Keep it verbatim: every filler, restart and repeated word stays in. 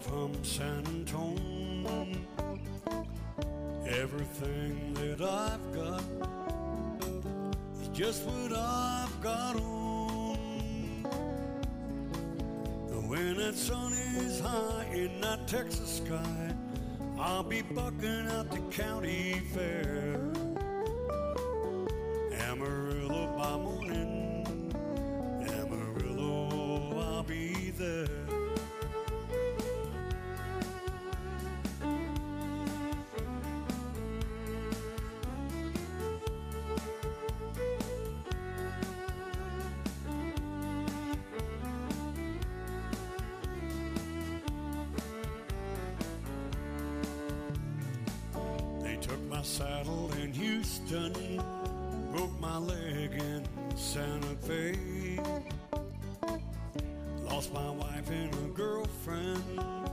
from San Antone. Everything that I've got is just what I've got on. When that sun is high in that Texas sky, I'll be bucking out the county fair. Amarillo by morning, Amarillo, I'll be there. My saddle in Houston, broke my leg in Santa Fe, lost my wife and a girlfriend